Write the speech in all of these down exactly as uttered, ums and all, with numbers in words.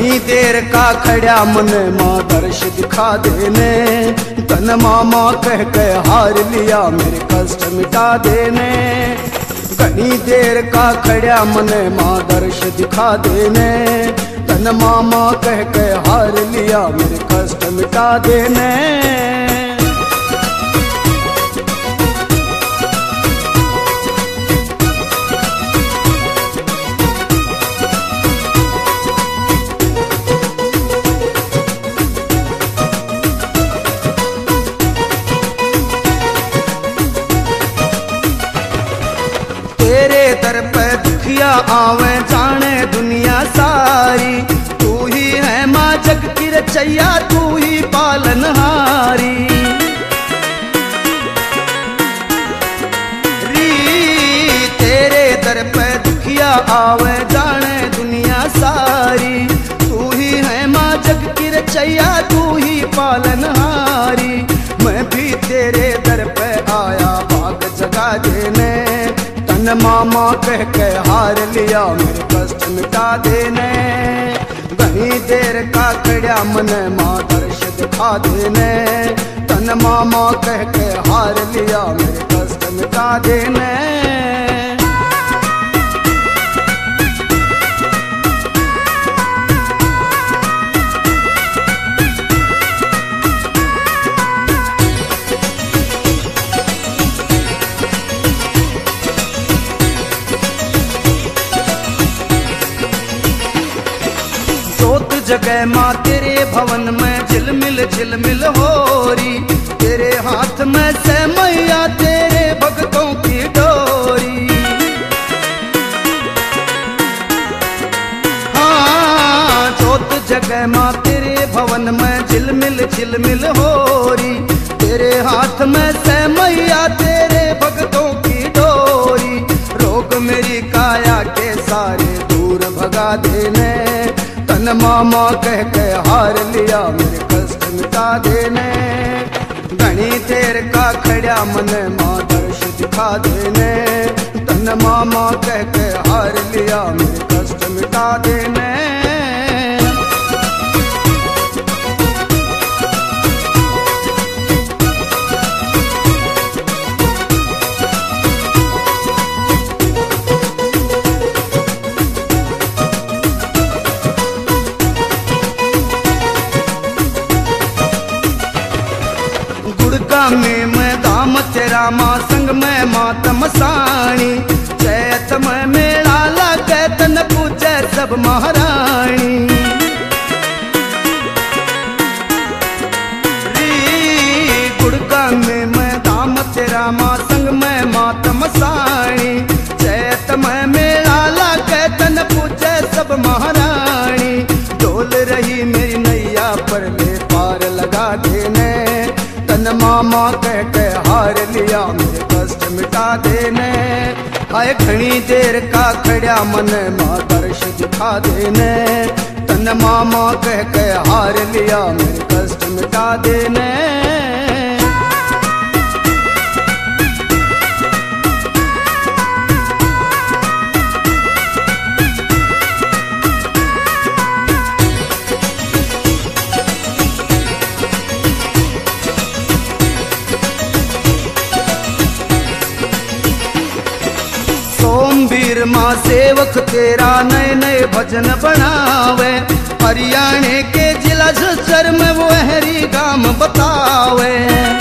घनी देर का खड़ा मन माँ दर्श दिखा देने, तन मामा कह के हार लिया मेरे कष्ट मिटा देने। घनी देर का खड़ा मन माँ दर्श दिखा देने, तन मामा कह के हार लिया मेरे कष्ट मिटा देने। तेरे दर पे दुखिया आवे जाने दुनिया सारी, तू ही है माँ जग की रचैया, तू ही पालनहारी। री तेरे दर पे दुखिया आवे जाने दुनिया सारी, तू ही है माँ जग की रचैया, तू ही पालनहारी। मैं भी तेरे दर पे आया भाग जगा देने, तन मामा कह के हार लिया मेरे कष्ट मिटा देने। घनी देर का खड़ा मन माँ दर्श दिखा देने, तन मामा कह के हार लिया मेरे कष्ट मिटा देने। जगह माँ तेरे भवन में झिलमिल झिलमिल हो रही, तेरे हाथ में से मैया तेरे भक्तों की डोरी। हाँ जोत जगह माँ तेरे भवन में झिलमिल झिलमिल हो रही, तेरे हाथ में से मैया तेरे भक्तों की डोरी। रोग मेरी काया के सारे दूर भगा देने, तन मामा कह के हार लिया मेरे कष्ट मिटा देने। घनी देर का खड़ा मन माँ दर्श दिखा देने, तन मामा कह के हार लिया मेरे कष्ट मिटा देने। में मैं धाम तेरा माँ संग में मातम साणी, चैत में मेला लागे तन पूजे सब महारानी। री गुड़का में मैं धाम तेरा माँ संग में मातम साणी, चैत में मेला लागे तन पूजे सब महारानी। डोल रही मेरी नैया पर ले पार लगा देने, तन मामा कह के हार लिया मेरे कष्ट मिटा देने। हाय घनी देर का खड़ा मन माँ दर्श दिखा देने, तन मामा कह के हार लिया मेरे कष्ट मिटा देने। सोमवीर माँ सेवक तेरा नए नए भजन बनावे, हरियाणे के जिला झज्जर में वो हरी गाम बतावे।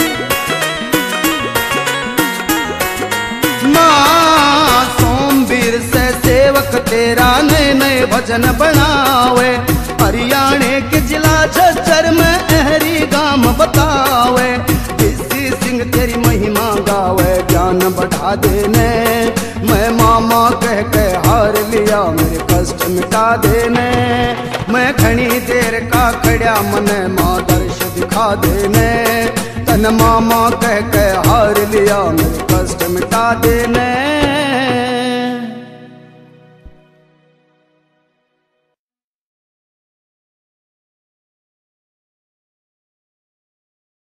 माँ सोमवीर से सेवक तेरा नए नए भजन बनावे, हरियाणे के जिला झज्जर में हरी गाम बतावे। किसी सिंह तेरी महिमा गावे ज्ञान बढ़ा देने, मैं मामा कह के हार लिया मेरे कष्ट मिटा देने। मैं घनी देर का खड़ा मन माँ दर्श दिखा देने, तन मामा कह के हार लिया मेरे कष्ट मिटा देने।